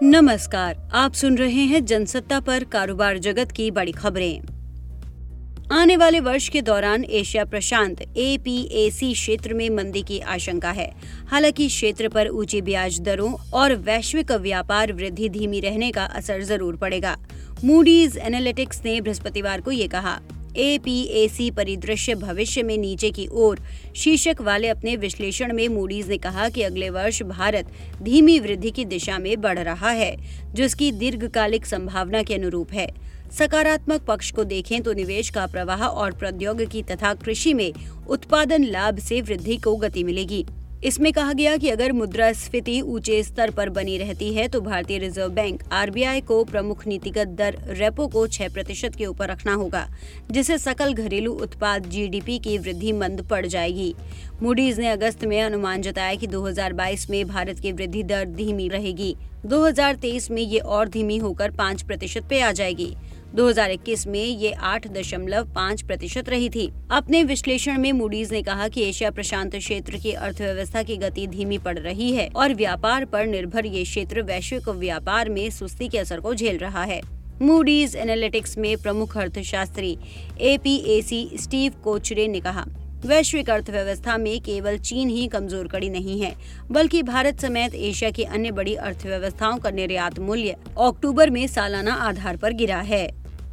नमस्कार, आप सुन रहे हैं जनसत्ता पर कारोबार जगत की बड़ी खबरें। आने वाले वर्ष के दौरान एशिया प्रशांत APAC क्षेत्र में मंदी की आशंका है। हालांकि क्षेत्र पर ऊंची ब्याज दरों और वैश्विक व्यापार वृद्धि धीमी रहने का असर जरूर पड़ेगा। मूडीज एनालिटिक्स ने बृहस्पतिवार को ये कहा। APAC परिदृश्य भविष्य में नीचे की ओर शीर्षक वाले अपने विश्लेषण में मूडीज ने कहा कि अगले वर्ष भारत धीमी वृद्धि की दिशा में बढ़ रहा है, जो इसकी दीर्घकालिक संभावना के अनुरूप है। सकारात्मक पक्ष को देखें तो निवेश का प्रवाह और प्रौद्योगिकी तथा कृषि में उत्पादन लाभ से वृद्धि को गति मिलेगी। इसमें कहा गया कि अगर मुद्रास्फीति ऊंचे स्तर पर बनी रहती है तो भारतीय रिजर्व बैंक RBI को प्रमुख नीतिगत दर रेपो को 6% के ऊपर रखना होगा, जिससे सकल घरेलू उत्पाद GDP की वृद्धि मंद पड़ जाएगी। मूडीज ने अगस्त में अनुमान जताया कि 2022 में भारत की वृद्धि दर धीमी रहेगी। 2023 में ये और धीमी होकर 5% पे आ जाएगी। 2021 में ये 8.5% रही थी। अपने विश्लेषण में मूडीज ने कहा कि एशिया प्रशांत क्षेत्र की अर्थव्यवस्था की गति धीमी पड़ रही है और व्यापार पर निर्भर ये क्षेत्र वैश्विक व्यापार में सुस्ती के असर को झेल रहा है। मूडीज एनालिटिक्स में प्रमुख अर्थशास्त्री APAC स्टीव कोचरे ने कहा, वैश्विक अर्थव्यवस्था में केवल चीन ही कमजोर कड़ी नहीं है, बल्कि भारत समेत एशिया की अन्य बड़ी अर्थव्यवस्थाओं का निर्यात मूल्य अक्टूबर में सालाना आधार पर गिरा है।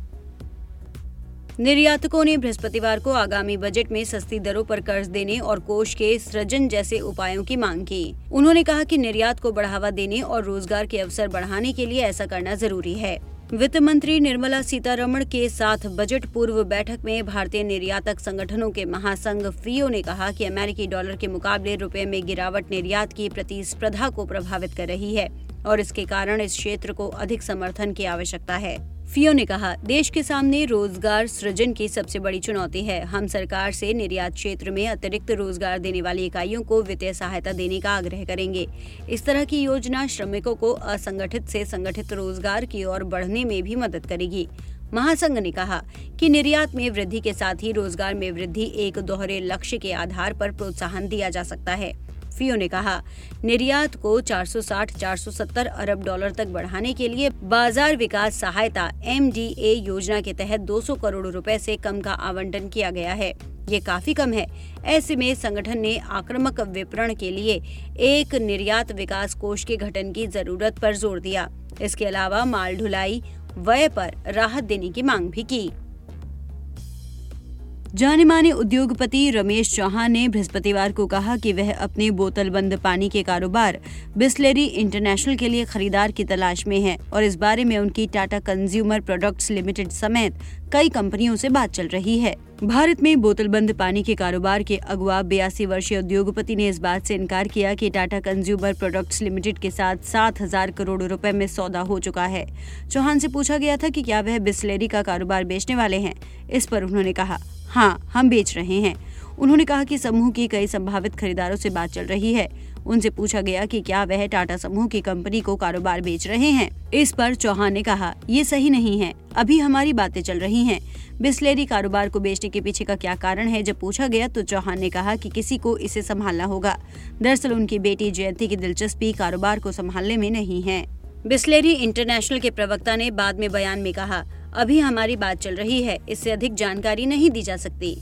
निर्यातकों ने बृहस्पतिवार को आगामी बजट में सस्ती दरों पर कर्ज देने और कोष के सृजन जैसे उपायों की मांग की। उन्होंने कहा कि निर्यात को बढ़ावा देने और रोजगार के अवसर बढ़ाने के लिए ऐसा करना जरूरी है। वित्त मंत्री निर्मला सीतारमण के साथ बजट पूर्व बैठक में भारतीय निर्यातक संगठनों के महासंघ FIO ने कहा कि अमेरिकी डॉलर के मुकाबले रुपए में गिरावट निर्यात की प्रतिस्पर्धा को प्रभावित कर रही है और इसके कारण इस क्षेत्र को अधिक समर्थन की आवश्यकता है। FIO ने कहा, देश के सामने रोजगार सृजन की सबसे बड़ी चुनौती है। हम सरकार से निर्यात क्षेत्र में अतिरिक्त रोजगार देने वाली इकाइयों को वित्तीय सहायता देने का आग्रह करेंगे। इस तरह की योजना श्रमिकों को असंगठित से संगठित रोजगार की ओर बढ़ने में भी मदद करेगी। महासंघ ने कहा कि निर्यात में वृद्धि के साथ ही रोजगार में वृद्धि एक दोहरे लक्ष्य के आधार पर प्रोत्साहन दिया जा सकता है। FIO ने कहा, निर्यात को 460-470 अरब डॉलर तक बढ़ाने के लिए बाजार विकास सहायता MDA योजना के तहत 200 करोड़ रुपए से कम का आवंटन किया गया है। ये काफी कम है। ऐसे में संगठन ने आक्रामक विपणन के लिए एक निर्यात विकास कोष के गठन की जरूरत पर जोर दिया। इसके अलावा माल ढुलाई व्यय पर राहत देने की मांग भी की। जाने माने उद्योगपति रमेश चौहान ने बृहस्पतिवार को कहा कि वह अपने बोतलबंद पानी के कारोबार बिसलेरी इंटरनेशनल के लिए खरीदार की तलाश में है और इस बारे में उनकी टाटा कंज्यूमर प्रोडक्ट्स लिमिटेड समेत कई कंपनियों से बात चल रही है। भारत में बोतलबंद पानी के कारोबार के अगुआ 82 वर्षीय उद्योगपति ने इस बात से इनकार किया कि टाटा कंज्यूमर प्रोडक्ट्स लिमिटेड के साथ 7,000 करोड़ रुपए में सौदा हो चुका है। चौहान से पूछा गया था कि क्या वह बिसलेरी का कारोबार बेचने वाले हैं। इस पर उन्होंने कहा, हाँ, हम बेच रहे हैं। उन्होंने कहा कि समूह की कई संभावित खरीदारों से बात चल रही है। उनसे पूछा गया कि क्या वह टाटा समूह की कंपनी को कारोबार बेच रहे हैं। इस पर चौहान ने कहा, ये सही नहीं है, अभी हमारी बातें चल रही हैं। बिसलेरी कारोबार को बेचने के पीछे का क्या कारण है, जब पूछा गया तो चौहान ने कहा कि किसी को इसे संभालना होगा। दरअसल उनकी बेटी जयंती की दिलचस्पी कारोबार को संभालने में नहीं है। बिसलेरी इंटरनेशनल के प्रवक्ता ने बाद में बयान में कहा, अभी हमारी बात चल रही है, इससे अधिक जानकारी नहीं दी जा सकती।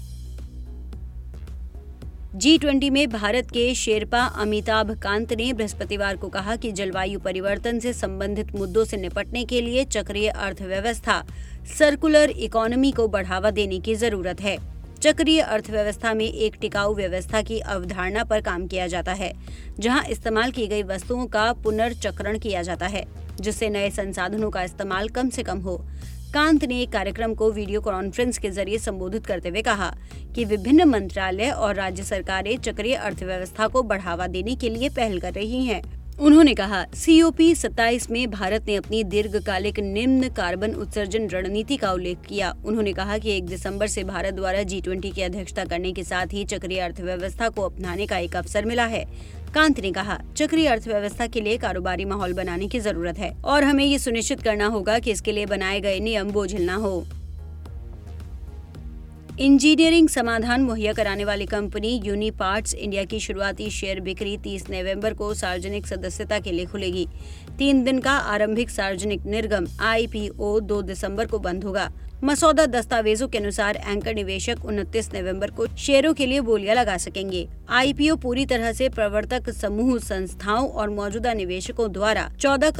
G20 में भारत के शेरपा अमिताभ कांत ने बृहस्पतिवार को कहा कि जलवायु परिवर्तन से संबंधित मुद्दों से निपटने के लिए चक्रीय अर्थव्यवस्था सर्कुलर इकोनॉमी को बढ़ावा देने की जरूरत है। चक्रीय अर्थव्यवस्था में एक टिकाऊ व्यवस्था की अवधारणा पर काम किया जाता है, जहां इस्तेमाल की गई वस्तुओं का पुनर्चक्रण किया जाता है, जिससे नए संसाधनों का इस्तेमाल कम से कम हो। कांत ने एक कार्यक्रम को वीडियो कॉन्फ्रेंस के जरिए संबोधित करते हुए कहा कि विभिन्न मंत्रालय और राज्य सरकारें चक्रीय अर्थव्यवस्था को बढ़ावा देने के लिए पहल कर रही हैं। उन्होंने कहा, COP27 में भारत ने अपनी दीर्घकालिक निम्न कार्बन उत्सर्जन रणनीति का उल्लेख किया। उन्होंने कहा कि 1 दिसंबर से भारत द्वारा G20 की अध्यक्षता करने के साथ ही चक्रीय अर्थव्यवस्था को अपनाने का एक अवसर मिला है। कांत ने कहा, चक्रीय अर्थव्यवस्था के लिए कारोबारी माहौल बनाने की जरूरत है और हमें ये सुनिश्चित करना होगा कि इसके लिए बनाए गए नियम बोझिल न हो। इंजीनियरिंग समाधान मुहैया कराने वाली कंपनी यूनिपार्ट्स इंडिया की शुरुआती शेयर बिक्री 30 नवंबर को सार्वजनिक सदस्यता के लिए खुलेगी। 3 दिन का आरंभिक सार्वजनिक निर्गम IPO 2 दिसंबर को बंद होगा। मसौदा दस्तावेजों के अनुसार एंकर निवेशक 29 नवंबर को शेयरों के लिए बोलियां लगा सकेंगे। IPO पूरी तरह से प्रवर्तक समूह संस्थाओं और मौजूदा निवेशकों द्वारा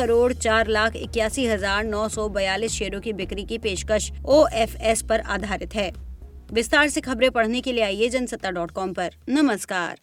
14,04,81,942 शेयरों की बिक्री की पेशकश OFS पर आधारित है। विस्तार से खबरें पढ़ने के लिए आइए जनसत्ता.com पर। नमस्कार।